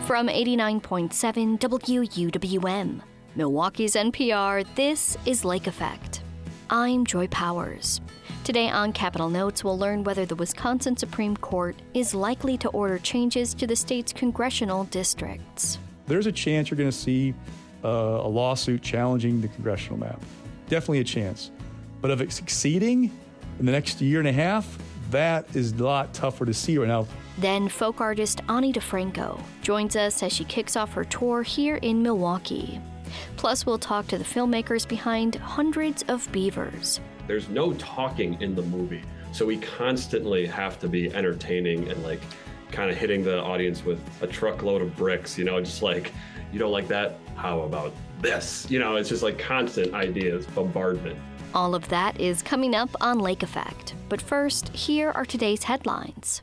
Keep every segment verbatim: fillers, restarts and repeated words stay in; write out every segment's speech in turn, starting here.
From eighty-nine point seven W U W M, Milwaukee's N P R, this is Lake Effect. I'm Joy Powers. Today on Capitol Notes, we'll learn whether the Wisconsin Supreme Court is likely to order changes to the state's congressional districts. There's a chance you're going to see uh, a lawsuit challenging the congressional map. Definitely a chance. But of it succeeding in the next year and a half, that is a lot tougher to see right now. Then folk artist Ani DeFranco joins us as she kicks off her tour here in Milwaukee. Plus, we'll talk to the filmmakers behind Hundreds of Beavers. There's no talking in the movie, so we constantly have to be entertaining and like kind of hitting the audience with a truckload of bricks, you know, just like, you don't like that? How about this? You know, it's just like constant ideas, bombardment. All of that is coming up on Lake Effect. But first, here are today's headlines.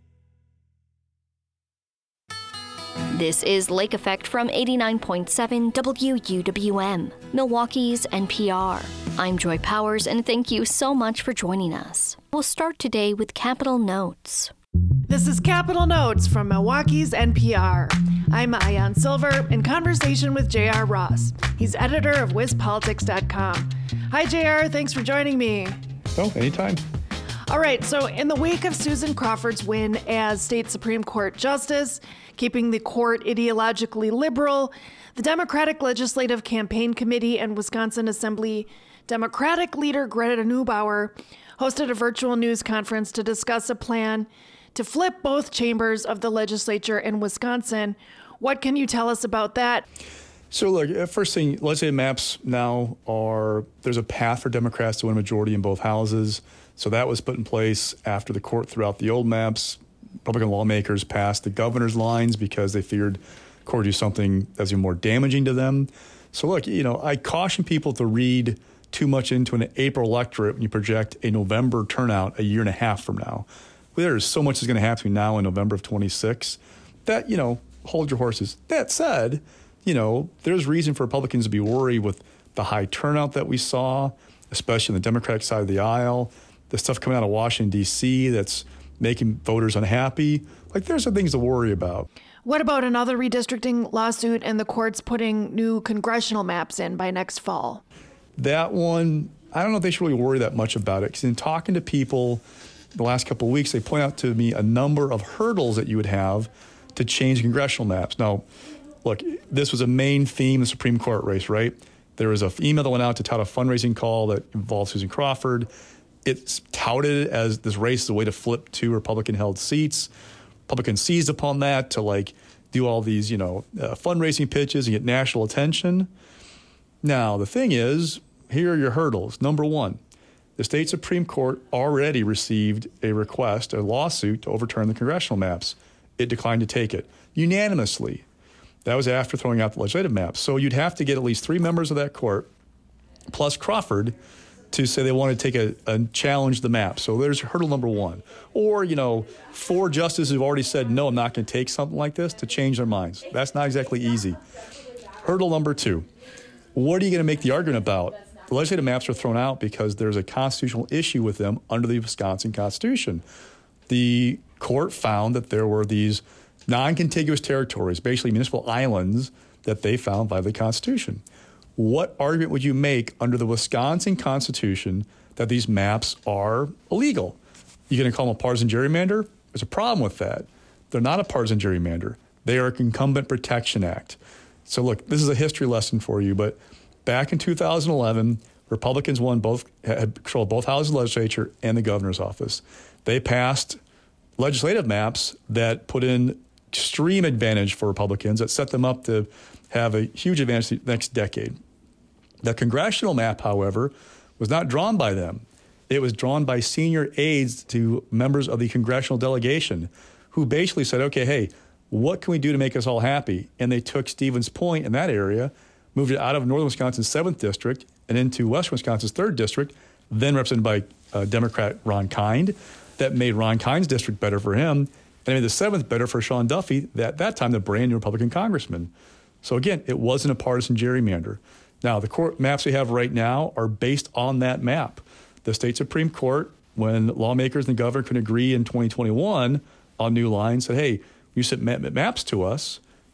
This is Lake Effect from eighty-nine point seven W U W M, Milwaukee's N P R. I'm Joy Powers, and thank you so much for joining us. We'll start today with Capitol Notes. This is Capitol Notes from Milwaukee's N P R. I'm Ayan Silver in conversation with J R Ross. He's editor of Wiz Politics dot com. Hi, J R. Thanks for joining me. Oh, anytime. All right, so in the wake of Susan Crawford's win as state Supreme Court Justice, keeping the court ideologically liberal, the Democratic Legislative Campaign Committee and Wisconsin Assembly Democratic leader Greta Neubauer hosted a virtual news conference to discuss a plan to flip both chambers of the legislature in Wisconsin. What can you tell us about that? So look, first thing, legislative maps now are, there's a path for Democrats to win a majority in both houses. So that was put in place after the court threw out the old maps. Republican lawmakers passed the governor's lines because they feared the court would do something that's even more damaging to them. So look, you know, I caution people to read too much into an April electorate when you project a November turnout a year and a half from now. There's so much that's going to happen now in November of twenty-six that, you know, hold your horses. That said, you know, there's reason for Republicans to be worried with the high turnout that we saw, especially on the Democratic side of the aisle, the stuff coming out of Washington, D C that's making voters unhappy. Like, there's some things to worry about. What about another redistricting lawsuit and the courts putting new congressional maps in by next fall? That one, I don't know if they should really worry that much about it, because in talking to people the last couple of weeks, they point out to me a number of hurdles that you would have to change congressional maps. Now, look, this was a main theme of the Supreme Court race, right? There was an email that went out to tout a fundraising call that involved Susan Crawford. It's touted as this race is a way to flip two Republican-held seats. Republicans seized upon that to, like, do all these, you know, uh, fundraising pitches and get national attention. Now, the thing is, here are your hurdles. Number one, the state Supreme Court already received a request, a lawsuit, to overturn the congressional maps. It declined to take it unanimously. That was after throwing out the legislative maps. So you'd have to get at least three members of that court, plus Crawford, to say they want to take a, a challenge the map. So there's hurdle number one. Or, you know, four justices who've already said, no, I'm not going to take something like this, to change their minds. That's not exactly easy. Hurdle number two. What are you going to make the argument about? The legislative maps are thrown out because there's a constitutional issue with them under the Wisconsin Constitution. The court found that there were these non-contiguous territories, basically municipal islands, that they found violate the Constitution. What argument would you make under the Wisconsin Constitution that these maps are illegal? You going to call them a partisan gerrymander? There's a problem with that. They're not a partisan gerrymander. They are an Incumbent Protection Act. So look, this is a history lesson for you, but back in two thousand eleven, Republicans won both, had control of both houses of the legislature and the governor's office. They passed legislative maps that put in extreme advantage for Republicans, that set them up to have a huge advantage the next decade. The congressional map, however, was not drawn by them. It was drawn by senior aides to members of the congressional delegation who basically said, okay, hey, what can we do to make us all happy? And they took Stevens Point in that area, moved it out of northern Wisconsin's seventh district and into western Wisconsin's third district, then represented by uh, Democrat Ron Kind. That made Ron Kind's district better for him, and it made the seventh better for Sean Duffy, at that time the brand new Republican congressman. So again, it wasn't a partisan gerrymander. Now, the court maps we have right now are based on that map. The state Supreme Court, when lawmakers and the governor couldn't agree in twenty twenty-one on new lines, said, hey, you sent maps to us,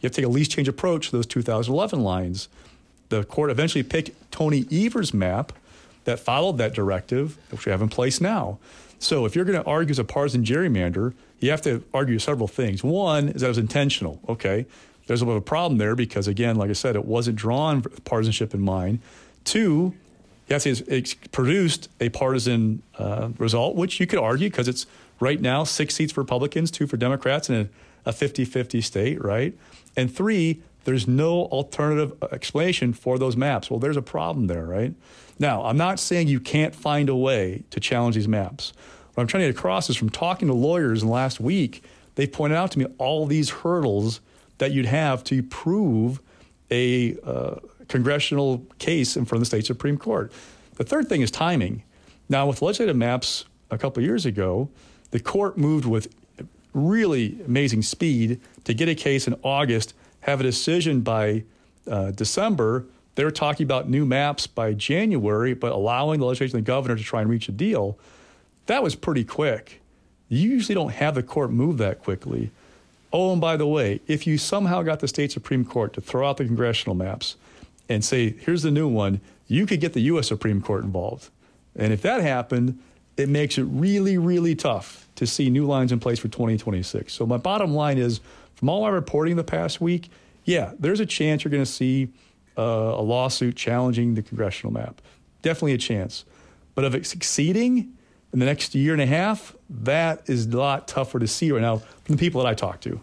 you have to take a least change approach to those two thousand eleven lines. The court eventually picked Tony Evers' map that followed that directive, which we have in place now. So if you're going to argue as a partisan gerrymander, you have to argue several things. One is that it was intentional. Okay, there's a bit of a problem there because, again, like I said, it wasn't drawn with partisanship in mind. Two, you have to say it's produced a partisan uh, result, which you could argue because it's right now six seats for Republicans, two for Democrats in a, a fifty-fifty state, right? And three, there's no alternative explanation for those maps. Well, there's a problem there, right? Now, I'm not saying you can't find a way to challenge these maps. What I'm trying to get across is from talking to lawyers in the last week, they pointed out to me all these hurdles that you'd have to prove a uh, congressional case in front of the state Supreme Court. The third thing is timing. Now, with legislative maps a couple of years ago, the court moved with really amazing speed to get a case in August, have a decision by uh, December. They were talking about new maps by January, but allowing the legislature and the governor to try and reach a deal. That was pretty quick. You usually don't have the court move that quickly. Oh, and by the way, if you somehow got the state Supreme Court to throw out the congressional maps and say, here's the new one, you could get the U S Supreme Court involved. And if that happened, it makes it really, really tough to see new lines in place for twenty twenty-six. So my bottom line is, from all our reporting the past week, yeah, there's a chance you're going to see uh, a lawsuit challenging the congressional map. Definitely a chance. But of it succeeding in the next year and a half, that is a lot tougher to see right now from the people that I talk to.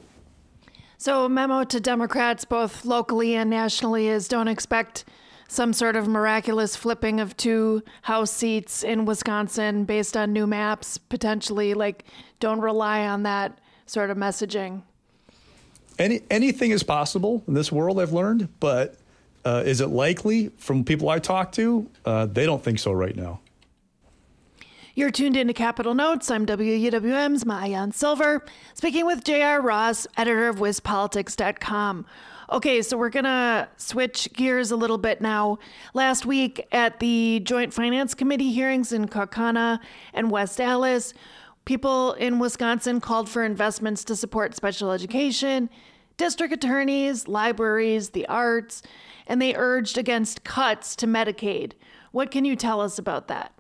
So a memo to Democrats, both locally and nationally, is don't expect some sort of miraculous flipping of two House seats in Wisconsin based on new maps, potentially. Like, don't rely on that sort of messaging. Any, anything is possible in this world, I've learned, but uh, is it likely from people I talk to? Uh, they don't think so right now. You're tuned into Capitol Notes. I'm W U W M's Maayan Silver, speaking with J R. Ross, editor of Wiz Politics dot com. Okay, so we're going to switch gears a little bit now. Last week at the Joint Finance Committee hearings in Kaukauna and West Allis, people in Wisconsin called for investments to support special education, district attorneys, libraries, the arts, and they urged against cuts to Medicaid. What can you tell us about that?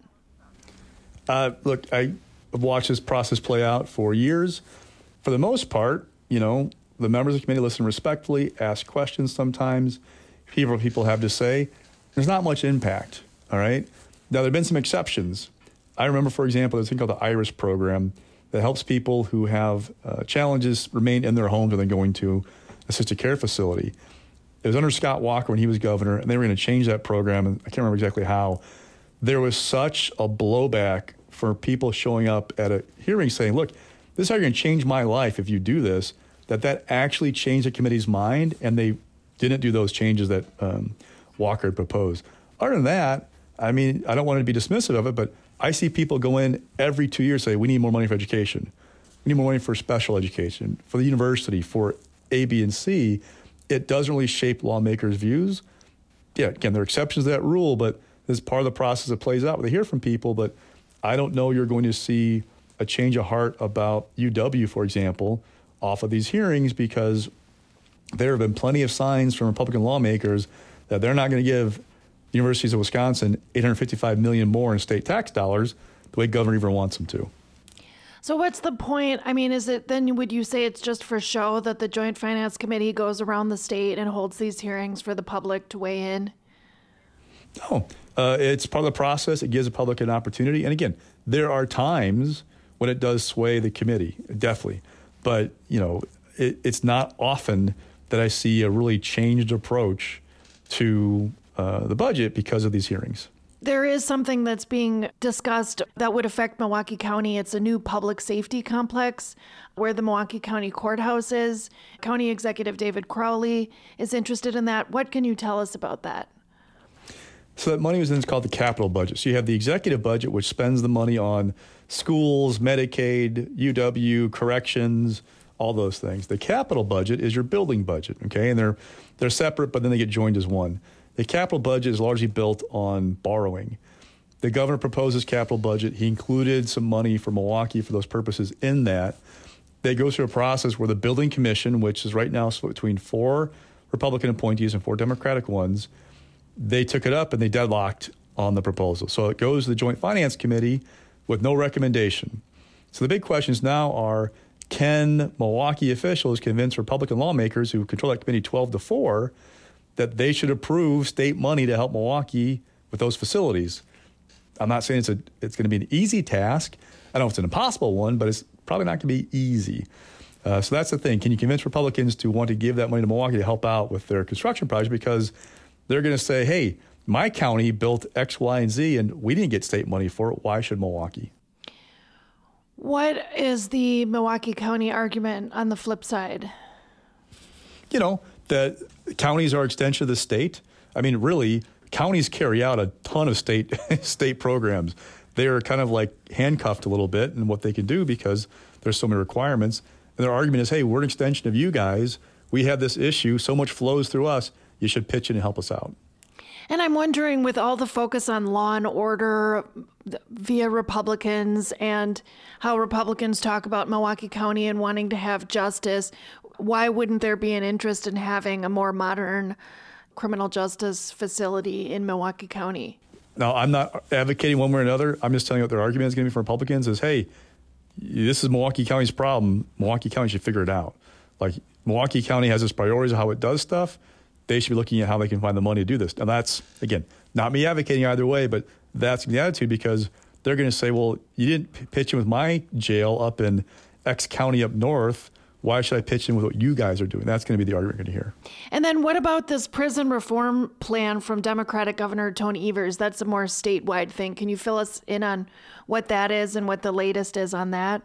Uh, look, I've watched this process play out for years. For the most part, you know, the members of the committee listen respectfully, ask questions sometimes, hear what people have to say. There's not much impact, all right? Now, there have been some exceptions. I remember, for example, there's a thing called the IRIS program that helps people who have uh, challenges remain in their homes and then going to assisted care facility. It was under Scott Walker when he was governor, and they were going to change that program, and I can't remember exactly how. There was such a blowback for people showing up at a hearing saying, look, this is how you're going to change my life if you do this, that that actually changed the committee's mind, and they didn't do those changes that um, Walker had proposed. Other than that, I mean, I don't want to be dismissive of it, but I see people go in every two years say, we need more money for education. We need more money for special education, for the university, for A, B, and C. It doesn't really shape lawmakers' views. Yeah, again, there are exceptions to that rule, but this is part of the process that plays out. They hear from people, but I don't know you're going to see a change of heart about U W, for example, off of these hearings, because there have been plenty of signs from Republican lawmakers that they're not going to give the universities of Wisconsin eight hundred fifty-five million dollars more in state tax dollars the way Governor Evers wants them to. So what's the point? I mean, is it then, would you say it's just for show that the Joint Finance Committee goes around the state and holds these hearings for the public to weigh in? No, uh, it's part of the process. It gives the public an opportunity. And again, there are times when it does sway the committee, definitely. But, you know, it, it's not often that I see a really changed approach to uh, the budget because of these hearings. There is something that's being discussed that would affect Milwaukee County. It's a new public safety complex where the Milwaukee County Courthouse is. County Executive David Crowley is interested in that. What can you tell us about that? So that money was then called the capital budget. So you have the executive budget, which spends the money on schools, Medicaid, U W, corrections, all those things. The capital budget is your building budget, okay? And they're they're separate, but then they get joined as one. The capital budget is largely built on borrowing. The governor proposed his capital budget. He included some money for Milwaukee for those purposes in that. they go through a process where the building commission, which is right now split between four Republican appointees and four Democratic ones, they took it up and they deadlocked on the proposal. So it goes to the Joint Finance Committee with no recommendation. So the big questions now are, can Milwaukee officials convince Republican lawmakers who control that committee twelve to four that they should approve state money to help Milwaukee with those facilities? I'm not saying it's a it's going to be an easy task. I don't know if it's an impossible one, but it's probably not going to be easy. Uh, so that's the thing. Can you convince Republicans to want to give that money to Milwaukee to help out with their construction project? Because they're going to say, hey, my county built X, Y, and Z, and we didn't get state money for it. Why should Milwaukee? What is the Milwaukee County argument on the flip side? You know, that counties are extension of the state. I mean, really, counties carry out a ton of state state programs. They are kind of like handcuffed a little bit in what they can do because there's so many requirements. And their argument is, hey, we're an extension of you guys. We have this issue. So much flows through us. You should pitch in and help us out. And I'm wondering, with all the focus on law and order via Republicans and how Republicans talk about Milwaukee County and wanting to have justice, why wouldn't there be an interest in having a more modern criminal justice facility in Milwaukee County? Now, I'm not advocating one way or another. I'm just telling you what their argument is going to be for Republicans is, hey, this is Milwaukee County's problem. Milwaukee County should figure it out. Like, Milwaukee County has its priorities of how it does stuff. They should be looking at how they can find the money to do this. And that's, again, not me advocating either way, but that's the attitude because they're going to say, well, you didn't pitch in with my jail up in X county up north. Why should I pitch in with what you guys are doing? That's going to be the argument we're going to hear. And then what about this prison reform plan from Democratic Governor Tony Evers? That's a more statewide thing. Can you fill us in on what that is and what the latest is on that?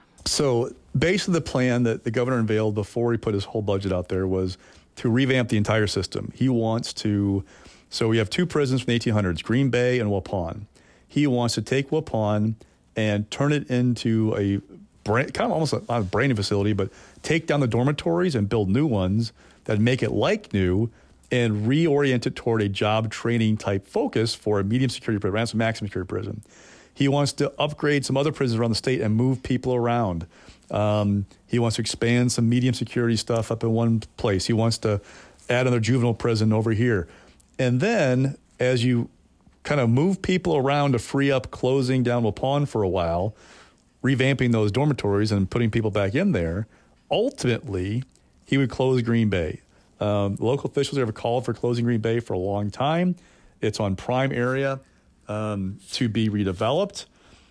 So basically the plan that the governor unveiled before he put his whole budget out there was to revamp the entire system. He wants to, so we have two prisons from the eighteen hundreds, Green Bay and Waupun. He wants to take Waupun and turn it into a brand, kind of almost a, not a brand new facility, but take down the dormitories and build new ones that make it like new and reorient it toward a job training type focus for a medium security prison, ransom maximum security prison. He wants to upgrade some other prisons around the state and move people around. Um, he wants to expand some medium security stuff up in one place. He wants to add another juvenile prison over here. And then as you kind of move people around to free up closing down Waupun for a while, revamping those dormitories and putting people back in there, ultimately, he would close Green Bay. Um, local officials have called for closing Green Bay for a long time. It's on prime area um, to be redeveloped,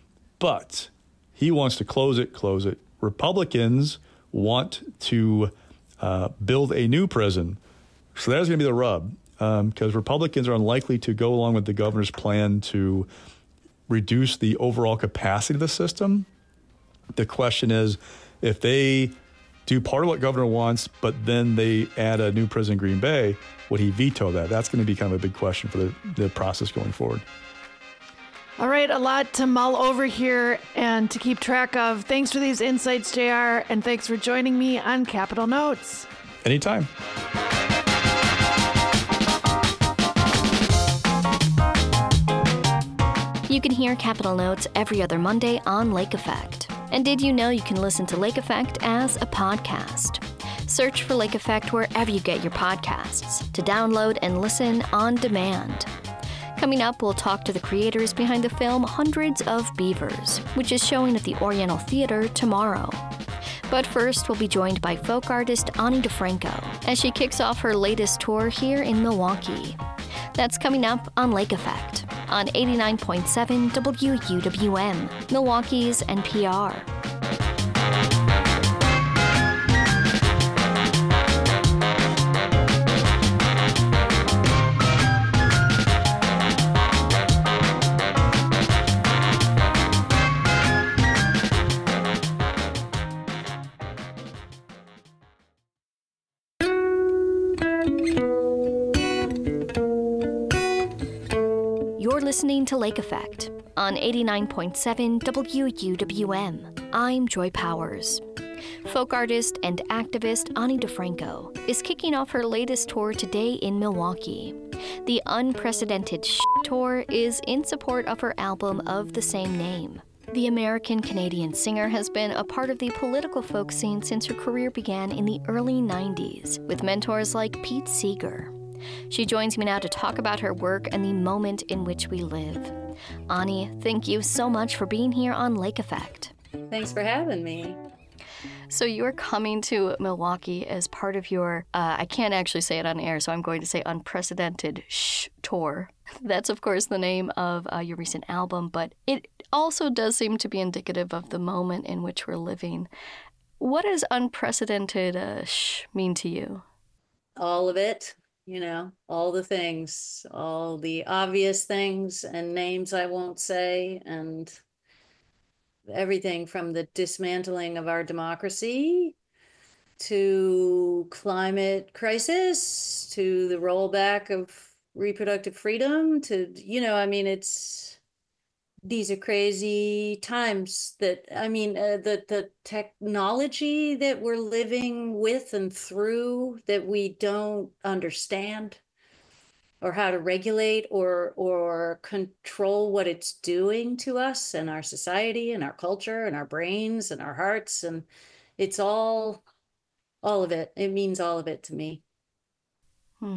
but he wants to close it, close it. Republicans want to uh, build a new prison. So that's going to be the rub, because um, Republicans are unlikely to go along with the governor's plan to reduce the overall capacity of the system. The question is, if they do part of what governor wants, but then they add a new prison in Green Bay, would he veto that? That's going to be kind of a big question for the, the process going forward. All right, a lot to mull over here and to keep track of. Thanks for these insights, J R, and thanks for joining me on Capitol Notes. Anytime. You can hear Capitol Notes every other Monday on Lake Effect. And did you know you can listen to Lake Effect as a podcast? Search for Lake Effect wherever you get your podcasts to download and listen on demand. Coming up, we'll talk to the creators behind the film Hundreds of Beavers, which is showing at the Oriental Theater tomorrow. But first, we'll be joined by folk artist Ani DeFranco as she kicks off her latest tour here in Milwaukee. That's coming up on Lake Effect on eighty-nine point seven W U W M, Milwaukee's N P R. Listening to Lake Effect on eighty-nine point seven W U W M. I'm Joy Powers. Folk artist and activist Ani DeFranco is kicking off her latest tour today in Milwaukee. The Unprecedented Sh- Tour is in support of her album of the same name. The American-Canadian singer has been a part of the political folk scene since her career began in the early nineties with mentors like Pete Seeger. She joins me now to talk about her work and the moment in which we live. Ani, thank you so much for being here on Lake Effect. Thanks for having me. So you're coming to Milwaukee as part of your, uh, I can't actually say it on air, so I'm going to say unprecedented shh tour. That's, of course, the name of uh, your recent album, but it also does seem to be indicative of the moment in which we're living. What does unprecedented uh, shh mean to you? All of it, you know, all the things, all the obvious things and names I won't say, and everything from the dismantling of our democracy to climate crisis to the rollback of reproductive freedom to, you know, I mean, it's, these are crazy times that, I mean, uh, the, the technology that we're living with and through that we don't understand or how to regulate or or control what it's doing to us and our society and our culture and our brains and our hearts. And it's all, all of it. It means all of it to me. Hmm.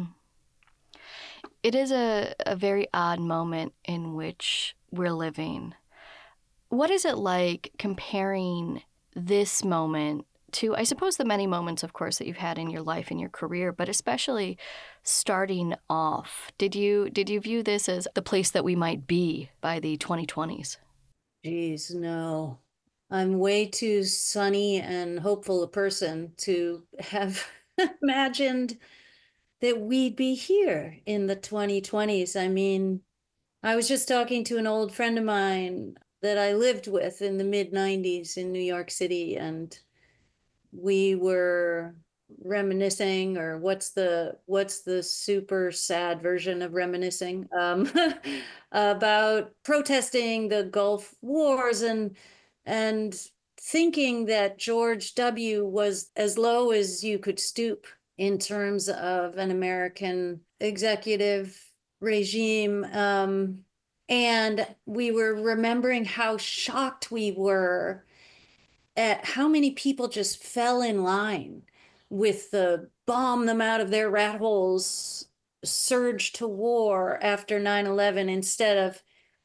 It is a, a very odd moment in which we're living. What is it like comparing this moment to, I suppose, the many moments, of course, that you've had in your life and your career, but especially starting off? Did you did you view this as the place that we might be by the twenty twenties? Geez, no. I'm way too sunny and hopeful a person to have imagined that we'd be here in the twenty twenties. I mean, I was just talking to an old friend of mine that I lived with in the mid nineties in New York City, and we were reminiscing, or what's the what's the super sad version of reminiscing, um, about protesting the Gulf Wars and and thinking that George W. was as low as you could stoop in terms of an American executive regime. Um, and we were remembering how shocked we were at how many people just fell in line with the bomb them out of their rat holes surge to war after nine eleven instead of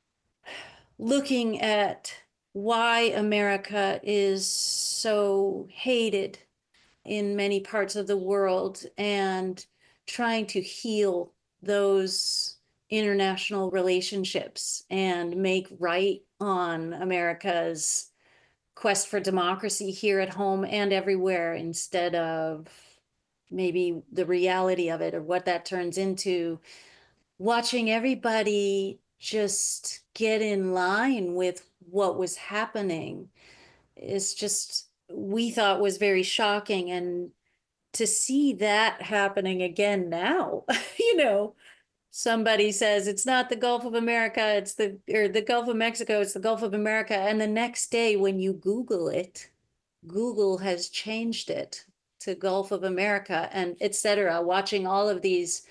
looking at why America is so hated in many parts of the world and trying to heal those international relationships and make right on America's quest for democracy here at home and everywhere, instead of maybe the reality of it or what that turns into. Watching everybody just get in line with what was happening is just, we thought, was very shocking. And to see that happening again now, you know, somebody says it's not the Gulf of America, it's the, or the Gulf of Mexico, it's the Gulf of America. And the next day when you Google it, Google has changed it to Gulf of America, and et cetera. Watching all of these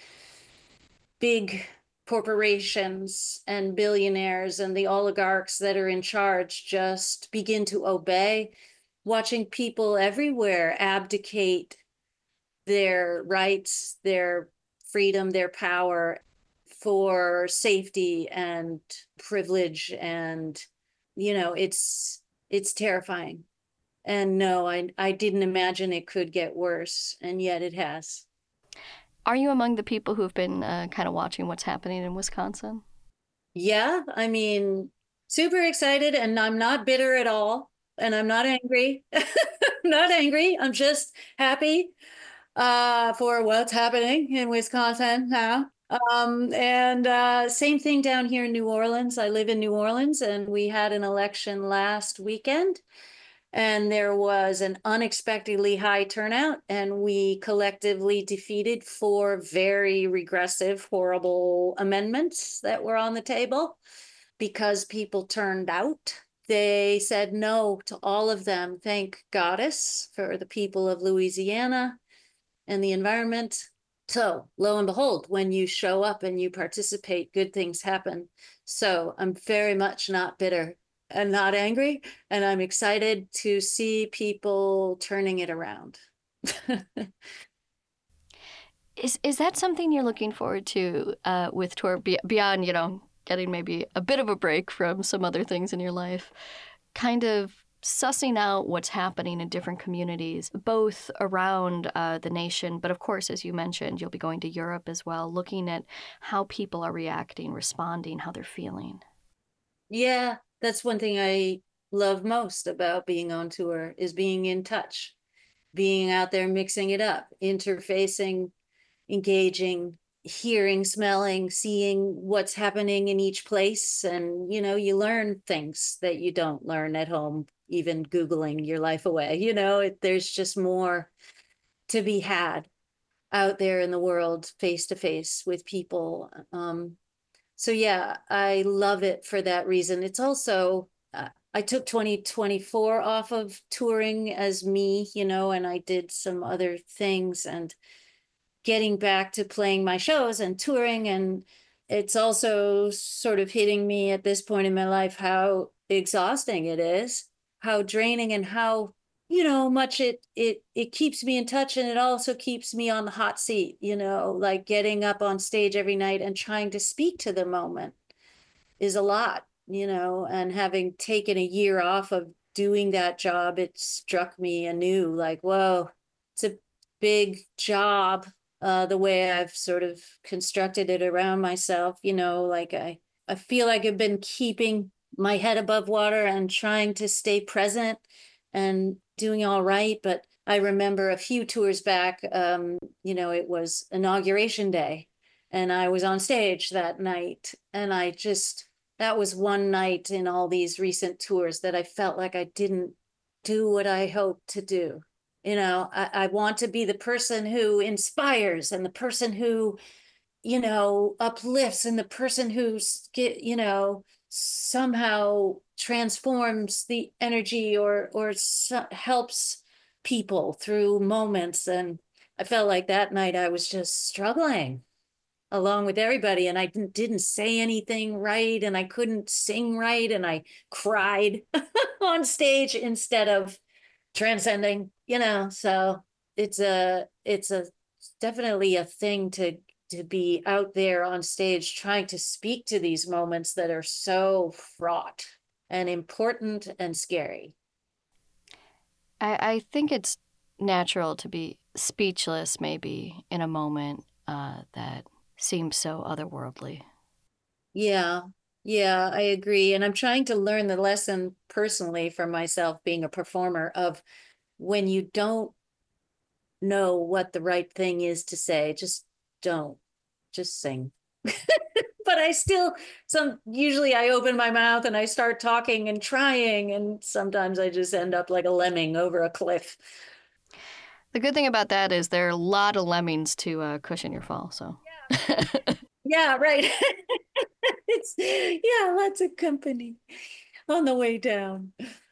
big corporations and billionaires and the oligarchs that are in charge just begin to obey, watching people everywhere abdicate their rights, their freedom, their power for safety and privilege. And, you know, it's it's terrifying. And no, I, I didn't imagine it could get worse, and yet it has. Are you among the people who have been uh, kind of watching what's happening in Wisconsin? Yeah, I mean, super excited, and I'm not bitter at all, and I'm not angry. Not angry. I'm just happy uh, for what's happening in Wisconsin now. Um, and uh, same thing down here in New Orleans. I live in New Orleans, and we had an election last weekend. And there was an unexpectedly high turnout, and we collectively defeated four very regressive, horrible amendments that were on the table because people turned out. They said no to all of them. Thank goddess for the people of Louisiana and the environment. So lo and behold, when you show up and you participate, good things happen. So I'm very much not bitter. and not angry. And I'm excited to see people turning it around. Is is that something you're looking forward to uh, with tour be- beyond, you know, getting maybe a bit of a break from some other things in your life? Kind of sussing out what's happening in different communities, both around uh, the nation, but of course, as you mentioned, you'll be going to Europe as well, looking at how people are reacting, responding, how they're feeling. Yeah, that's one thing I love most about being on tour is being in touch, being out there mixing it up, interfacing, engaging, hearing, smelling, seeing what's happening in each place. And, you know, you learn things that you don't learn at home, even Googling your life away. You know, it, there's just more to be had out there in the world, face to face with people. Um, so, yeah, I love it for that reason. It's also, uh, I took twenty twenty-four off of touring as me, you know, and I did some other things, and getting back to playing my shows and touring. And it's also sort of hitting me at this point in my life how exhausting it is, how draining, and how, you know, much it it it keeps me in touch, and it also keeps me on the hot seat, you know, like getting up on stage every night and trying to speak to the moment is a lot, you know, and having taken a year off of doing that job, it struck me anew, like, whoa, it's a big job, uh, the way I've sort of constructed it around myself, you know, like I, I feel like I've been keeping my head above water and trying to stay present and doing all right. But I remember a few tours back, um, you know, it was inauguration day, and I was on stage that night, and I just, that was one night in all these recent tours that I felt like I didn't do what I hoped to do. You know, I, I want to be the person who inspires, and the person who, you know, uplifts, and the person who's, you know, somehow transforms the energy, or or so, helps people through moments. And I felt like that night I was just struggling along with everybody, and I didn't, didn't say anything right, and I couldn't sing right, and I cried on stage instead of transcending, you know. So it's a it's a definitely a thing to to be out there on stage trying to speak to these moments that are so fraught and important and scary. I, I think it's natural to be speechless maybe in a moment uh, that seems so otherworldly. Yeah, yeah, I agree. And I'm trying to learn the lesson personally for myself, being a performer, of when you don't know what the right thing is to say, just don't, just sing. But I still, some, usually I open my mouth and I start talking and trying, and sometimes I just end up like a lemming over a cliff. The good thing about that is there are a lot of lemmings to uh, cushion your fall. So, yeah, right. It's, yeah, lots of company on the way down.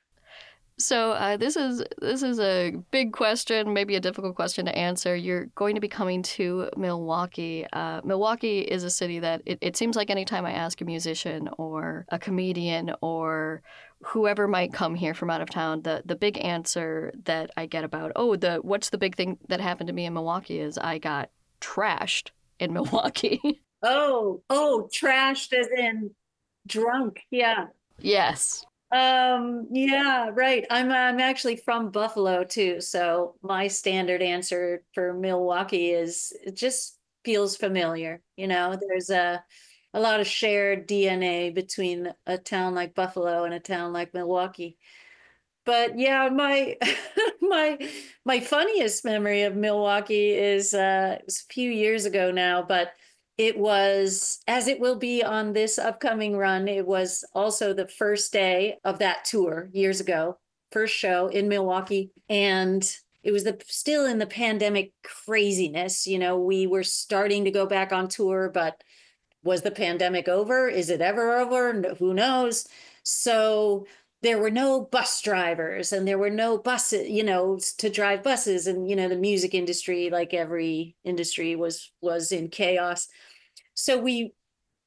So uh, this is this is a big question, maybe a difficult question to answer. You're going to be coming to Milwaukee. Uh, Milwaukee is a city that it, it seems like anytime I ask a musician or a comedian or whoever might come here from out of town, the the big answer that I get about, oh, the what's the big thing that happened to me in Milwaukee is I got trashed in Milwaukee. Oh, oh, trashed as in drunk. Yeah. Yes. Um, yeah, right. I'm I'm actually from Buffalo too, so my standard answer for Milwaukee is it just feels familiar. You know, there's a a lot of shared D N A between a town like Buffalo and a town like Milwaukee. But yeah, my my my funniest memory of Milwaukee is uh it was a few years ago now, but it was, as it will be on this upcoming run, it was also the first day of that tour years ago, first show in Milwaukee. And it was the still in the pandemic craziness. You know, we were starting to go back on tour, but was the pandemic over? Is it ever over? Who knows? So there were no bus drivers, and there were no buses, you know, to drive buses. And, you know, the music industry, like every industry, was was in chaos. So we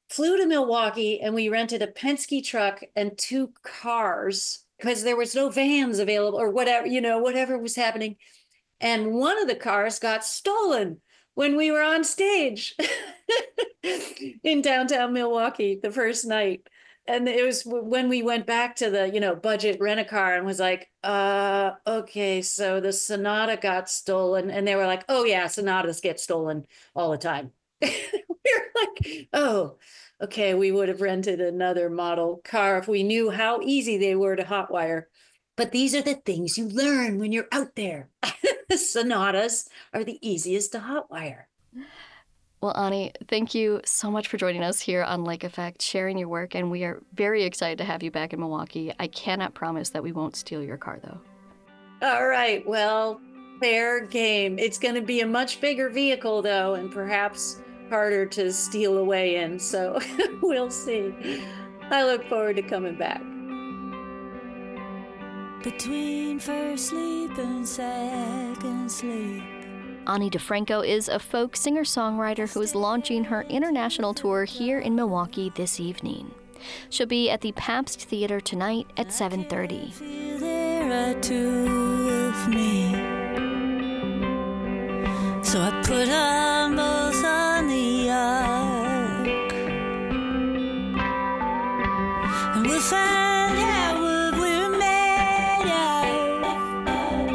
flew to Milwaukee, and we rented a Penske truck and two cars because there was no vans available or whatever, you know, whatever was happening. And one of the cars got stolen when we were on stage in downtown Milwaukee the first night. And it was when we went back to the, you know, budget rent-a-car and was like, uh, okay, so the Sonata got stolen. And they were like, oh yeah, Sonatas get stolen all the time. We were like, oh, okay, we would have rented another model car if we knew how easy they were to hotwire. But these are the things you learn when you're out there. Sonatas are the easiest to hotwire. Well, Ani, thank you so much for joining us here on Lake Effect, sharing your work, and we are very excited to have you back in Milwaukee. I cannot promise that we won't steal your car, though. All right, well, fair game. It's going to be a much bigger vehicle, though, and perhaps harder to steal away in, so we'll see. I look forward to coming back. Between first sleep and second sleep. Ani DiFranco is a folk singer-songwriter who is launching her international tour here in Milwaukee this evening. She'll be at the Pabst Theater tonight at seven thirty. There are two of me, so I put them both on the ark, and we'll find out what we're made of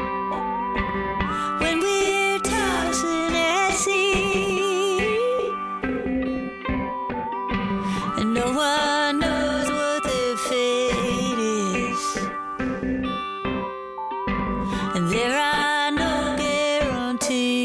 when we're tossing at sea, and no one knows what their fate is, and there are no guarantees,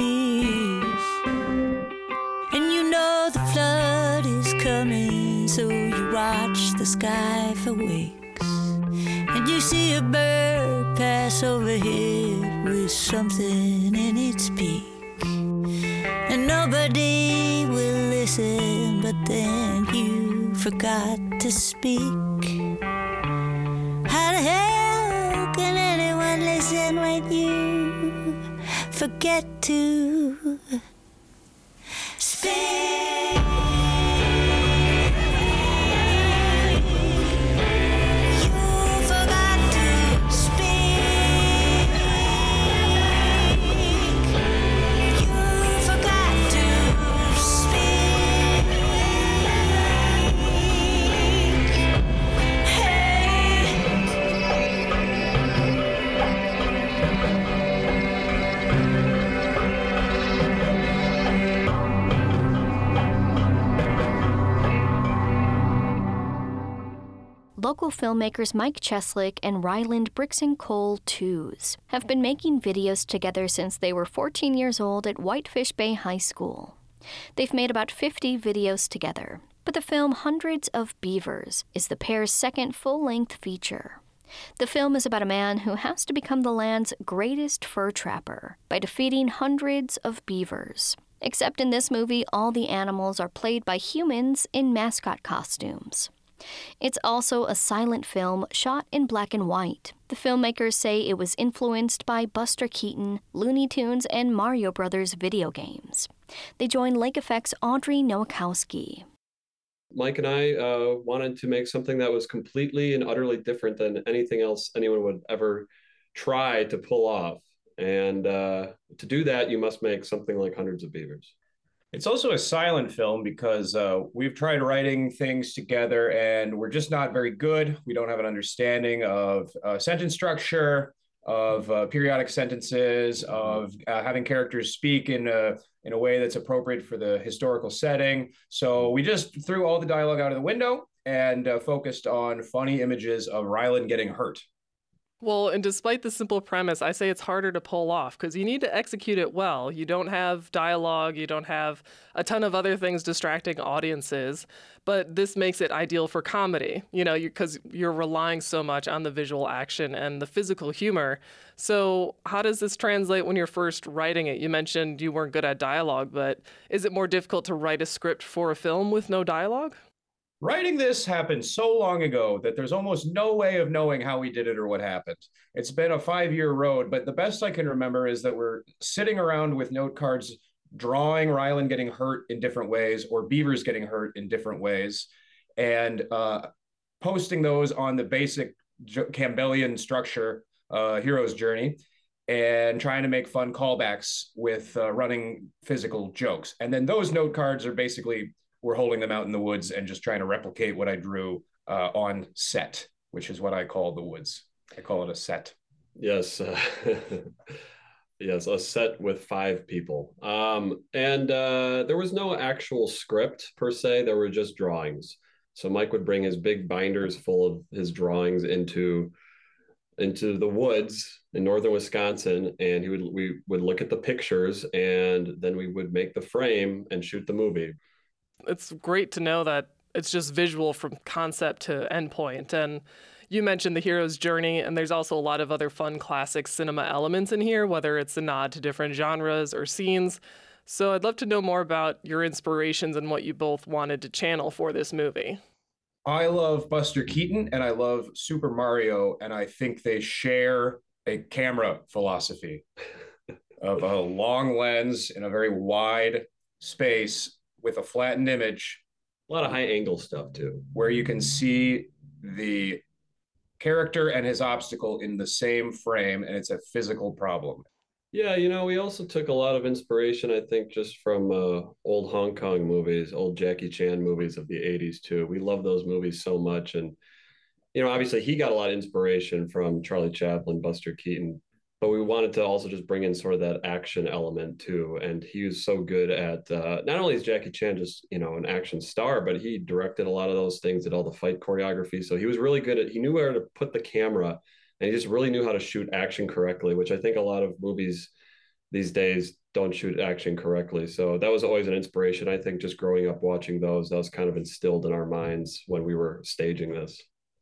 and you know the flood is coming, so you watch the sky for weeks, and you see a bird pass overhead with something in its beak, and nobody will listen, but then you forgot to speak. How the hell can anyone listen when you forget to speak? You forgot to speak. You forgot to speak. Hey. Local filmmakers Mike Cheslick and Ryland Brixton Cole Twos have been making videos together since they were fourteen years old at Whitefish Bay High School. They've made about fifty videos together, but the film Hundreds of Beavers is the pair's second full-length feature. The film is about a man who has to become the land's greatest fur trapper by defeating hundreds of beavers. Except in this movie, all the animals are played by humans in mascot costumes. It's also a silent film shot in black and white. The filmmakers say it was influenced by Buster Keaton, Looney Tunes, and Mario Brothers video games. They joined Lake Effect's Audrey Nowakowski. Mike and I uh, wanted to make something that was completely and utterly different than anything else anyone would ever try to pull off. And uh, to do that, you must make something like Hundreds of Beavers. It's also a silent film because uh, we've tried writing things together and we're just not very good. We don't have an understanding of uh, sentence structure, of uh, periodic sentences, of uh, having characters speak in a, in a way that's appropriate for the historical setting. So we just threw all the dialogue out of the window and uh, focused on funny images of Ryland getting hurt. Well, and despite the simple premise, I say it's harder to pull off because you need to execute it well. You don't have dialogue, you don't have a ton of other things distracting audiences, but this makes it ideal for comedy, you know, because you're relying so much on the visual action and the physical humor. So how does this translate when you're first writing it? You mentioned you weren't good at dialogue, but is it more difficult to write a script for a film with no dialogue? Writing this happened so long ago that there's almost no way of knowing how we did it or what happened. It's been a five-year road, but the best I can remember is that we're sitting around with note cards drawing Ryland getting hurt in different ways or Beavers getting hurt in different ways, and uh, posting those on the basic Campbellian structure, uh, hero's journey, and trying to make fun callbacks with uh, running physical jokes. And then those note cards are basically, we're holding them out in the woods and just trying to replicate what I drew uh, on set, which is what I call the woods. I call it a set. Yes. Uh, yes, a set with five people. Um, and uh, there was no actual script per se. There were just drawings. So Mike would bring his big binders full of his drawings into into the woods in northern Wisconsin, and he would we would look at the pictures, and then we would make the frame and shoot the movie. It's great to know that it's just visual from concept to endpoint. And you mentioned the hero's journey, and there's also a lot of other fun classic cinema elements in here, whether it's a nod to different genres or scenes. So I'd love to know more about your inspirations and what you both wanted to channel for this movie. I love Buster Keaton and I love Super Mario, and I think they share a camera philosophy of a long lens in a very wide space with a flattened image. A lot of high angle stuff too, where you can see the character and his obstacle in the same frame, and it's a physical problem. Yeah, you know, we also took a lot of inspiration, I think, just from uh, old Hong Kong movies, old Jackie Chan movies of the eighties, too. We love those movies so much. And, you know, obviously he got a lot of inspiration from Charlie Chaplin, Buster Keaton, but we wanted to also just bring in sort of that action element, too. And he was so good at, uh, not only is Jackie Chan just, you know, an action star, but he directed a lot of those things, did all the fight choreography. So he was really good at, he knew where to put the camera. And he just really knew how to shoot action correctly, which I think a lot of movies these days don't shoot action correctly. So that was always an inspiration. I think just growing up watching those, that was kind of instilled in our minds when we were staging this.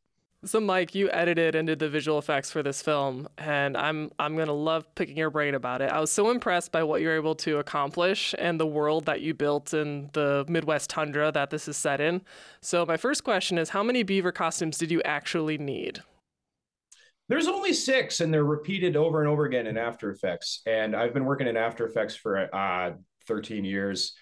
So Mike, you edited and did the visual effects for this film, and I'm I'm gonna love picking your brain about it. I was so impressed by what you were able to accomplish and the world that you built in the Midwest tundra that this is set in. So my first question is, how many beaver costumes did you actually need? There's only six, and they're repeated over and over again in After Effects. And I've been working in After Effects for uh, thirteen years.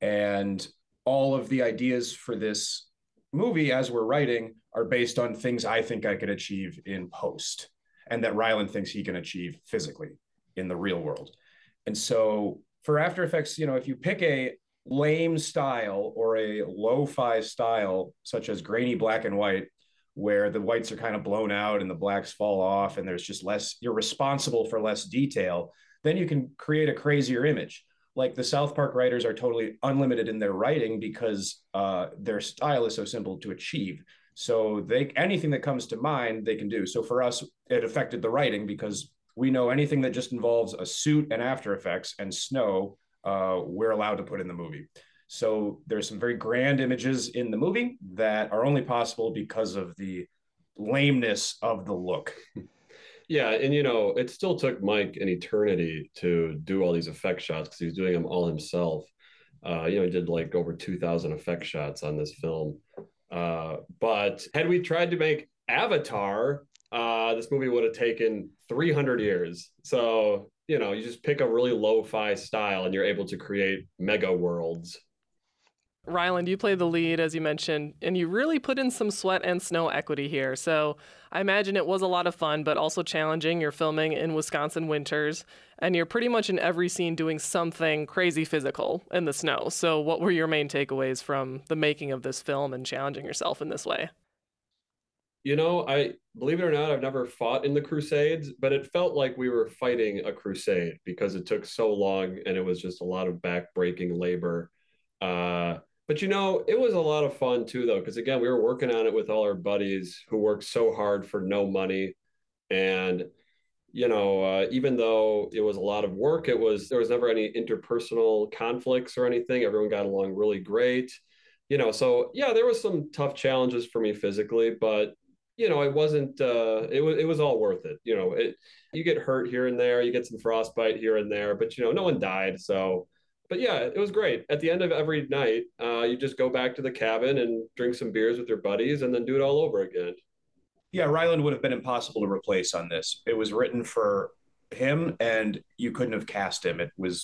And all of the ideas for this movie, as we're writing, are based on things I think I could achieve in post, and that Ryland thinks he can achieve physically in the real world. And so for After Effects, you know, if you pick a lame style or a lo-fi style, such as grainy black and white, where the whites are kind of blown out and the blacks fall off and there's just less, you're responsible for less detail, then you can create a crazier image. Like the South Park writers are totally unlimited in their writing because uh, their style is so simple to achieve. So they anything that comes to mind, they can do. So for us, it affected the writing because we know anything that just involves a suit and After Effects and snow, uh, we're allowed to put in the movie. So there's some very grand images in the movie that are only possible because of the lameness of the look. Yeah, and you know, it still took Mike an eternity to do all these effect shots because he was doing them all himself. Uh, you know, he did like over two thousand effect shots on this film. Uh, but had we tried to make Avatar, uh, this movie would have taken three hundred years. So, you know, you just pick a really lo-fi style and you're able to create mega worlds. Ryland, you play the lead, as you mentioned, and you really put in some sweat and snow equity here. So I imagine it was a lot of fun, but also challenging. You're filming in Wisconsin winters, and you're pretty much in every scene doing something crazy physical in the snow. So what were your main takeaways from the making of this film and challenging yourself in this way? You know, I believe it or not, I've never fought in the Crusades, but it felt like we were fighting a crusade because it took so long and it was just a lot of back-breaking labor. Uh, But, you know, it was a lot of fun, too, though, because, again, we were working on it with all our buddies who worked so hard for no money. And, you know, uh, even though it was a lot of work, it was there was never any interpersonal conflicts or anything. Everyone got along really great. You know, so, yeah, there was some tough challenges for me physically, but, you know, it wasn't uh, it was it was all worth it. You know, it you get hurt here and there, you get some frostbite here and there, but, you know, no one died. So. But yeah, it was great. At the end of every night, uh, you just go back to the cabin and drink some beers with your buddies and then do it all over again. Yeah, Ryland would have been impossible to replace on this. It was written for him and you couldn't have cast him. It was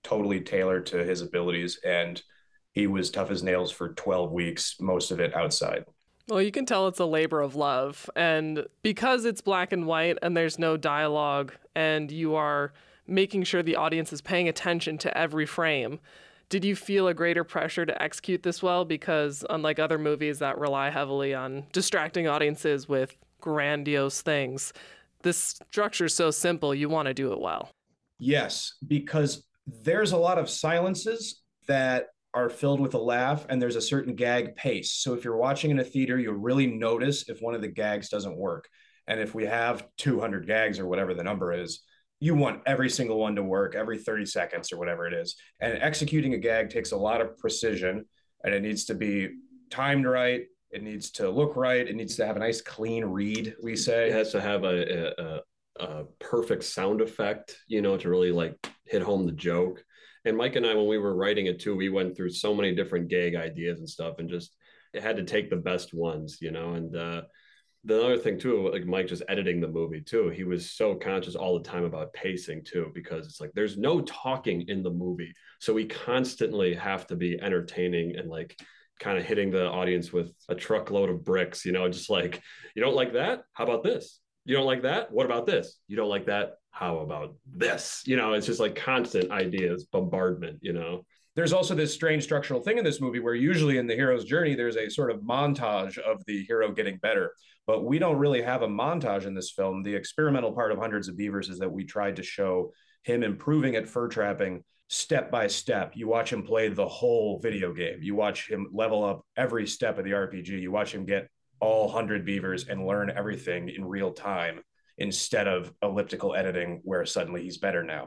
totally tailored to his abilities. And he was tough as nails for twelve weeks, most of it outside. Well, you can tell it's a labor of love. And because it's black and white and there's no dialogue and you are making sure the audience is paying attention to every frame, did you feel a greater pressure to execute this well? Because unlike other movies that rely heavily on distracting audiences with grandiose things, this structure is so simple, you want to do it well. Yes, because there's a lot of silences that are filled with a laugh, and there's a certain gag pace. So if you're watching in a theater, you'll really notice if one of the gags doesn't work. And if we have two hundred gags or whatever the number is, you want every single one to work every thirty seconds or whatever it is. And executing a gag takes a lot of precision, and it needs to be timed right. It needs to look right. It needs to have a nice clean read, we say. It has to have a, a, a perfect sound effect, you know, to really like hit home the joke. And Mike and I, when we were writing it too, we went through so many different gag ideas and stuff, and just it had to take the best ones, you know. And uh, the other thing too, like Mike just editing the movie too, he was so conscious all the time about pacing too, because it's like there's no talking in the movie, so we constantly have to be entertaining and like kind of hitting the audience with a truckload of bricks, you know, just like, you don't like that? How about this? You don't like that? What about this? You don't like that? How about this? You know, it's just like constant ideas, bombardment, you know. There's also this strange structural thing in this movie where usually in the hero's journey, there's a sort of montage of the hero getting better. But we don't really have a montage in this film. The experimental part of Hundreds of Beavers is that we tried to show him improving at fur trapping step by step. You watch him play the whole video game. You watch him level up every step of the R P G. You watch him get all one hundred beavers and learn everything in real time, instead of elliptical editing where suddenly he's better now.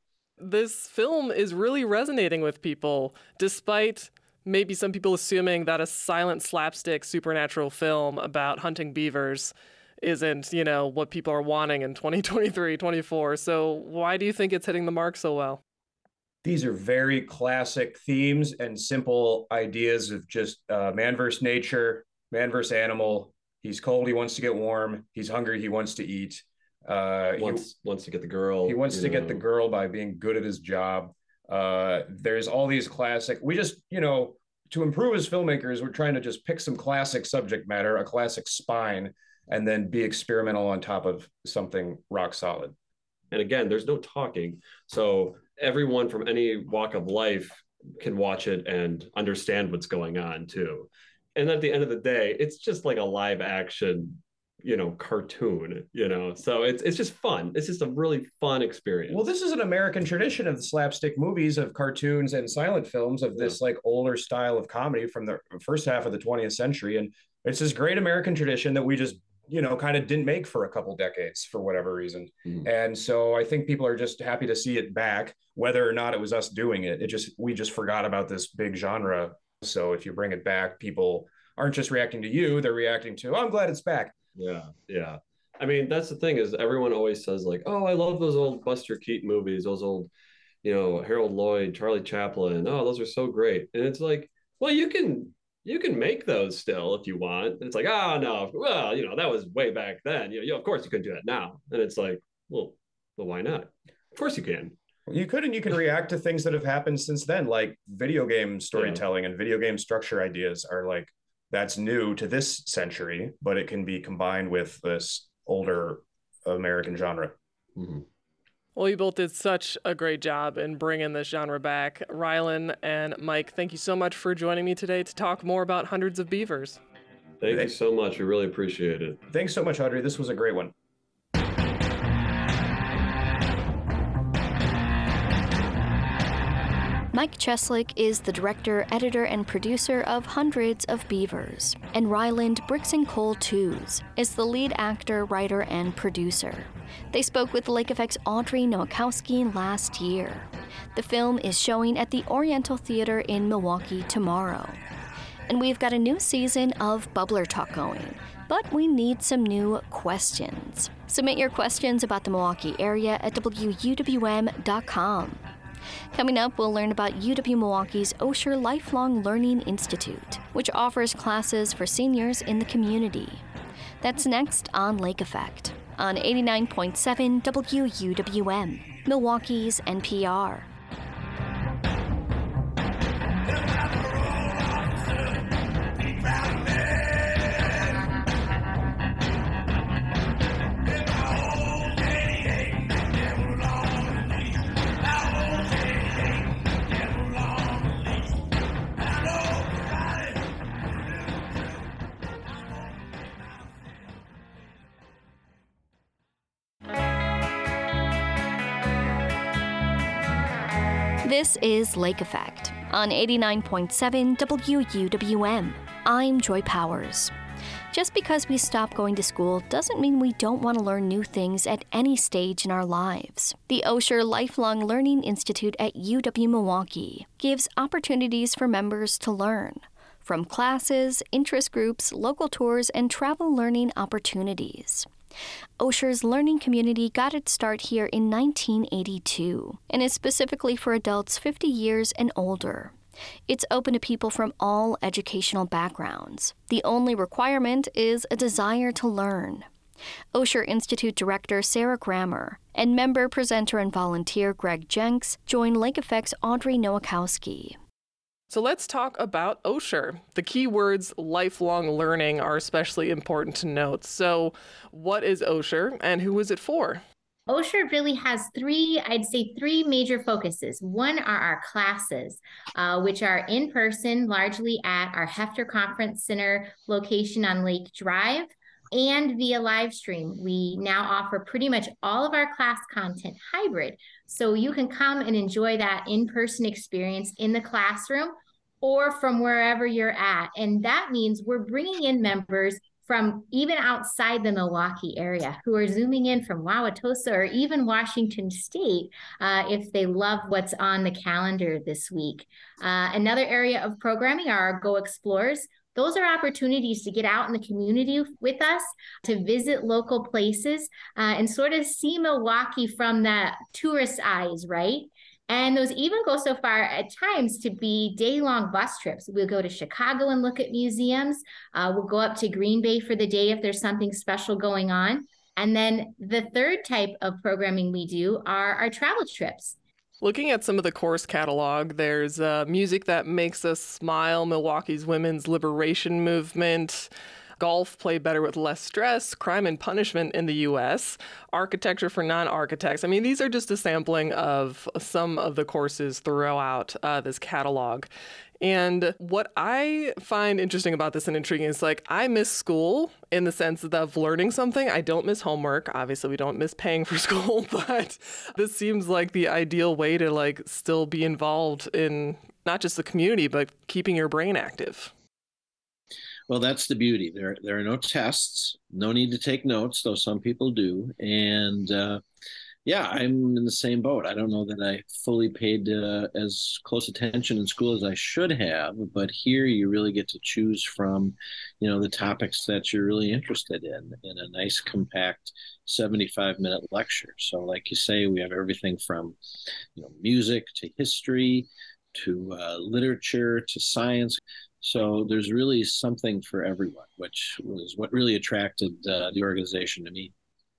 This film is really resonating with people, despite maybe some people assuming that a silent slapstick supernatural film about hunting beavers isn't, you know, what people are wanting in twenty twenty-three, twenty-four. So why do you think it's hitting the mark so well? These are very classic themes and simple ideas of just uh, man versus nature, man versus animal. He's cold, he wants to get warm. He's hungry, he wants to eat. Uh, wants he wants to get the girl. He wants to know. get the girl by being good at his job. Uh, there's all these classic. We just, you know, to improve as filmmakers, we're trying to just pick some classic subject matter, a classic spine, and then be experimental on top of something rock solid. And again, there's no talking, so everyone from any walk of life can watch it and understand what's going on too. And at the end of the day, it's just like a live action, you know, cartoon, you know, so it's it's just fun. It's just a really fun experience. Well, this is an American tradition of the slapstick movies, of cartoons and silent films, of this like older style of comedy from the first half of the twentieth century. And it's this great American tradition that we just, you know, kind of didn't make for a couple decades for whatever reason. Mm. And so I think people are just happy to see it back, whether or not it was us doing it. It just, we just forgot about this big genre. So if you bring it back, people aren't just reacting to you, they're reacting to, oh, I'm glad it's back. Yeah, yeah. I mean, that's the thing is everyone always says like, oh, I love those old Buster Keaton movies, those old, you know, Harold Lloyd, Charlie Chaplin. Oh, those are so great. And it's like, well, you can you can make those still if you want. And it's like, oh, no, well, you know, that was way back then. You know, you know, of course you couldn't do that now. And it's like, well, well, why not? Of course you can. You could, and you can react to things that have happened since then, like video game storytelling yeah. and video game structure ideas are like, that's new to this century, but it can be combined with this older American genre. Mm-hmm. Well, you both did such a great job in bringing this genre back. Rylan and Mike, thank you so much for joining me today to talk more about Hundreds of Beavers. Thank you so much. We really appreciate it. Thanks so much, Audrey. This was a great one. Mike Cheslick is the director, editor, and producer of Hundreds of Beavers, and Ryland Bricks and Coal Twos is the lead actor, writer, and producer. They spoke with Lake Effect's Audrey Nowakowski last year. The film is showing at the Oriental Theater in Milwaukee tomorrow. And we've got a new season of Bubbler Talk going, but we need some new questions. Submit your questions about the Milwaukee area at W U W M dot com. Coming up, we'll learn about U W-Milwaukee's Osher Lifelong Learning Institute, which offers classes for seniors in the community. That's next on Lake Effect, on eighty-nine point seven W U W M, Milwaukee's N P R. This is Lake Effect on eighty-nine point seven W U W M. I'm Joy Powers. Just because we stop going to school doesn't mean we don't want to learn new things at any stage in our lives. The Osher Lifelong Learning Institute at U W-Milwaukee gives opportunities for members to learn, from classes, interest groups, local tours, and travel learning opportunities. Osher's learning community got its start here in nineteen eighty-two and is specifically for adults fifty years and older. It's open to people from all educational backgrounds. The only requirement is a desire to learn. Osher Institute Director Sarah Grammer and member, presenter, and volunteer Greg Jenks join Lake Effect's Audrey Nowakowski. So let's talk about Osher. The key words lifelong learning are especially important to note. So what is Osher and who is it for? Osher really has three, I'd say three major focuses. One are our classes, uh, which are in person, largely at our Hefter Conference Center location on Lake Drive, and via live stream. We now offer pretty much all of our class content hybrid. So you can come and enjoy that in-person experience in the classroom or from wherever you're at. And that means we're bringing in members from even outside the Milwaukee area who are zooming in from Wauwatosa or even Washington State uh, if they love what's on the calendar this week. Uh, another area of programming are our Go Explorers. Those are opportunities to get out in the community with us, to visit local places uh, and sort of see Milwaukee from the tourist eyes, right? And those even go so far at times to be day-long bus trips. We'll go to Chicago and look at museums. Uh, we'll go up to Green Bay for the day if there's something special going on. And then the third type of programming we do are our travel trips. Looking at some of the course catalog, there's uh, music that makes us smile, Milwaukee's women's liberation movement, golf, play better with less stress, crime and punishment in the U S, architecture for non-architects. I mean, these are just a sampling of some of the courses throughout uh, this catalog. And what I find interesting about this and intriguing is, like, I miss school in the sense of learning something. I don't miss homework. Obviously, we don't miss paying for school, but this seems like the ideal way to, like, still be involved in not just the community, but keeping your brain active. Well, that's the beauty. There, there are no tests, no need to take notes, though some people do. And uh, yeah, I'm in the same boat. I don't know that I fully paid uh, as close attention in school as I should have, but here you really get to choose from, you know, the topics that you're really interested in, in a nice, compact seventy-five minute lecture. So like you say, we have everything from, you know, music to history to uh, literature to science. So there's really something for everyone, which was what really attracted uh, the organization to me.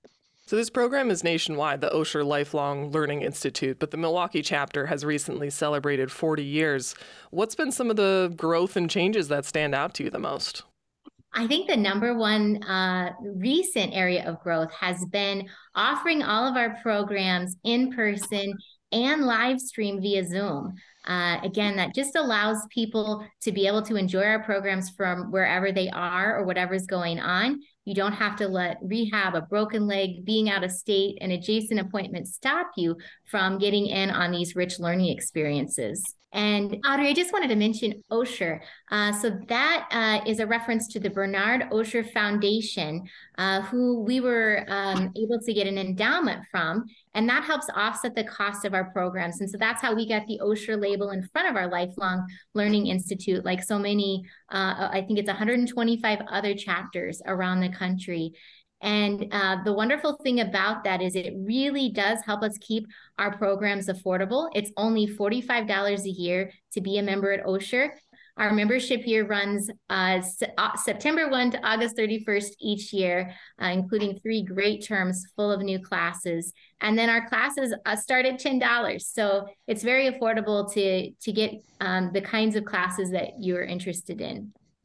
So this program is nationwide, the Osher Lifelong Learning Institute, but the Milwaukee chapter has recently celebrated forty years. What's been some of the growth and changes that stand out to you the most? I think the number one uh, recent area of growth has been offering all of our programs in person and live stream via Zoom. Uh, again, that just allows people to be able to enjoy our programs from wherever they are or whatever's going on. You don't have to let rehab, a broken leg, being out of state, and adjacent appointments stop you from getting in on these rich learning experiences. And Audrey, I just wanted to mention Osher. Uh, so that uh, is a reference to the Bernard Osher Foundation, uh, who we were um, able to get an endowment from, and that helps offset the cost of our programs. And so that's how we got the Osher label in front of our Lifelong Learning Institute, like so many, uh, I think it's one hundred twenty-five other chapters around the country. And uh, the wonderful thing about that is it really does help us keep our programs affordable. It's only forty-five dollars a year to be a member at Osher. Our membership year runs uh, September first to August thirty-first each year, uh, including three great terms full of new classes. And then our classes uh, start at ten dollars. So it's very affordable to, to get um, the kinds of classes that you're interested in.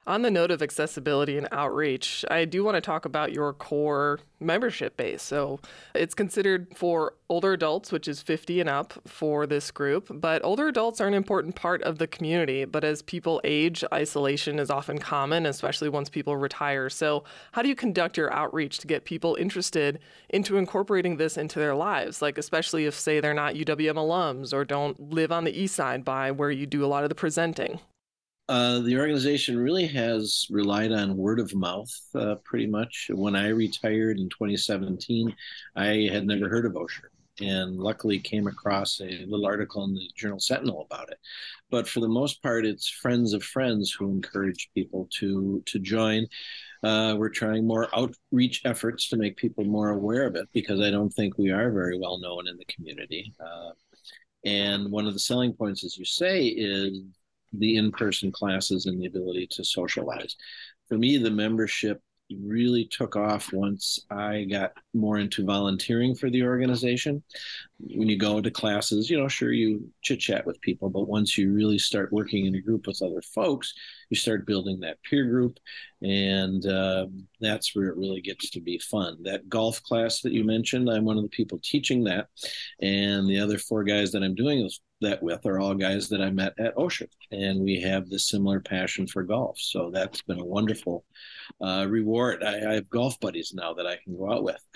On the note of accessibility and outreach, I do want to talk about your core membership base. So it's considered for older adults, which is fifty and up for this group, but older adults are an important part of the community. But as people age, isolation is often common, especially once people retire. So how do you conduct your outreach to get people interested into incorporating this into their lives? Like, especially if, say, they're not U W M alums or don't live on the east side by where you do a lot of the presenting. Uh, the organization really has relied on word of mouth uh, pretty much. When I retired in twenty seventeen, I had never heard of Osher, and luckily came across a little article in the Journal Sentinel about it. But for the most part, it's friends of friends who encourage people to, to join. Uh, we're trying more outreach efforts to make people more aware of it, because I don't think we are very well known in the community. Uh, and one of the selling points, as you say, is the in-person classes and the ability to socialize. For me, the membership really took off once I got more into volunteering for the organization. When you go to classes, you know, sure, you chit-chat with people, but once you really start working in a group with other folks, you start building that peer group, and uh, that's where it really gets to be fun. That golf class that you mentioned, I'm one of the people teaching that, and the other four guys that I'm doing that with are all guys that I met at Osher, and we have this similar passion for golf. So that's been a wonderful uh, reward. I, I have golf buddies now that I can go out with.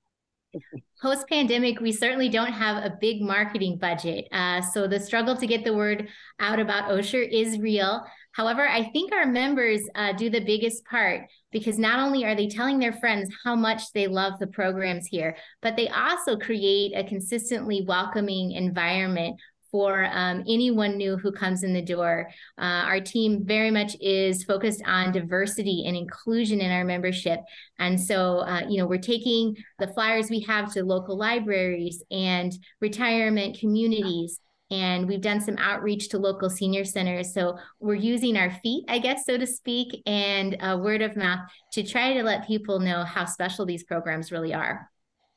Post-pandemic, we certainly don't have a big marketing budget. Uh, so the struggle to get the word out about Osher is real. However, I think our members uh, do the biggest part, because not only are they telling their friends how much they love the programs here, but they also create a consistently welcoming environment for um, anyone new who comes in the door. Uh, our team very much is focused on diversity and inclusion in our membership. And so, uh, you know, we're taking the flyers we have to local libraries and retirement communities, and we've done some outreach to local senior centers. So we're using our feet, I guess, so to speak, and uh, word of mouth to try to let people know how special these programs really are.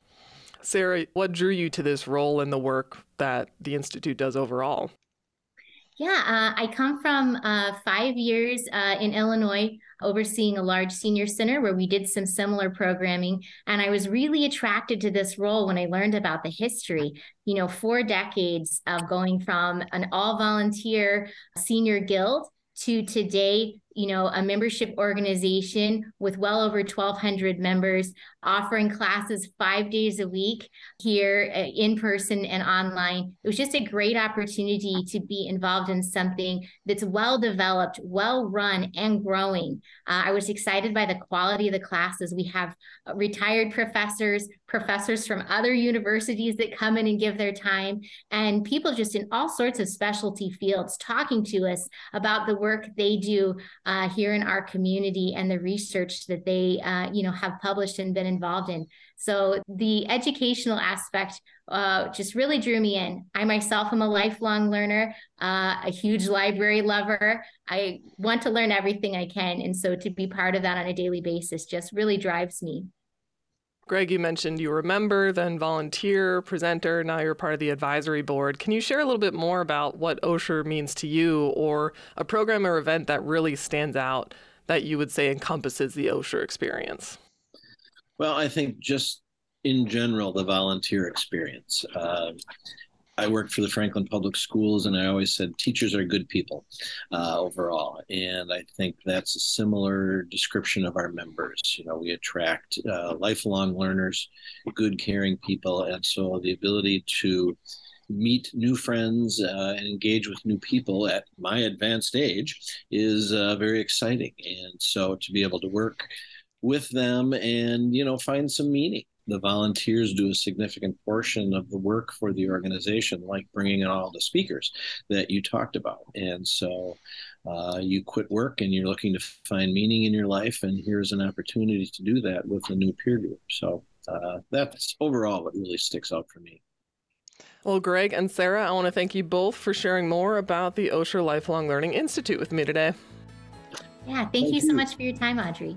Sarah, what drew you to this role in the work that the Institute does overall? Yeah, uh, I come from uh, five years uh, in Illinois, overseeing a large senior center where we did some similar programming. And I was really attracted to this role when I learned about the history. You know, four decades of going from an all-volunteer senior guild to today, you know, a membership organization with well over twelve hundred members, offering classes five days a week here in person and online. It was just a great opportunity to be involved in something that's well developed, well run, and growing. Uh, I was excited by the quality of the classes. We have retired professors, professors from other universities that come in and give their time, and people just in all sorts of specialty fields talking to us about the work they do uh, here in our community and the research that they, uh, you know, have published and been involved in. So the educational aspect uh, just really drew me in. I myself am a lifelong learner, uh, a huge library lover. I want to learn everything I can. And so to be part of that on a daily basis just really drives me. Greg, you mentioned you were a member, then volunteer, presenter, now you're part of the advisory board. Can you share a little bit more about what Osher means to you, or a program or event that really stands out that you would say encompasses the Osher experience? Well, I think just in general, the volunteer experience. Uh, I worked for the Franklin Public Schools, and I always said teachers are good people uh, overall. And I think that's a similar description of our members. You know, we attract uh, lifelong learners, good, caring people. And so the ability to meet new friends uh, and engage with new people at my advanced age is uh, very exciting. And so to be able to work with them and, you know, find some meaning. The volunteers do a significant portion of the work for the organization, like bringing in all the speakers that you talked about. And so uh, you quit work and you're looking to find meaning in your life, and here's an opportunity to do that with a new peer group. So uh, that's overall what really sticks out for me. Well, Greg and Sarah, I want to thank you both for sharing more about the Osher Lifelong Learning Institute with me today. Yeah, thank, thank you, you so much for your time, Audrey.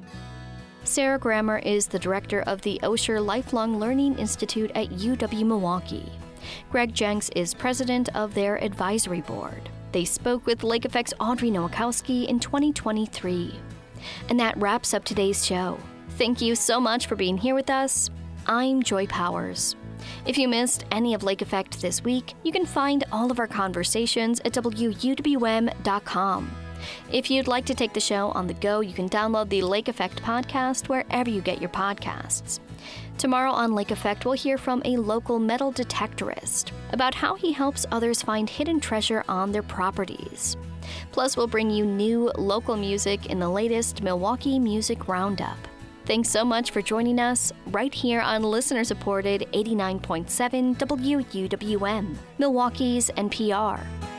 Sarah Grammer is the director of the Osher Lifelong Learning Institute at U W Milwaukee. Greg Jenks is president of their advisory board. They spoke with Lake Effect's Audrey Nowakowski in twenty twenty-three. And that wraps up today's show. Thank you so much for being here with us. I'm Joy Powers. If you missed any of Lake Effect this week, you can find all of our conversations at W U W M dot com. If you'd like to take the show on the go, you can download the Lake Effect podcast wherever you get your podcasts. Tomorrow on Lake Effect, we'll hear from a local metal detectorist about how he helps others find hidden treasure on their properties. Plus, we'll bring you new local music in the latest Milwaukee Music Roundup. Thanks so much for joining us right here on listener-supported eighty-nine point seven W U W M, Milwaukee's N P R.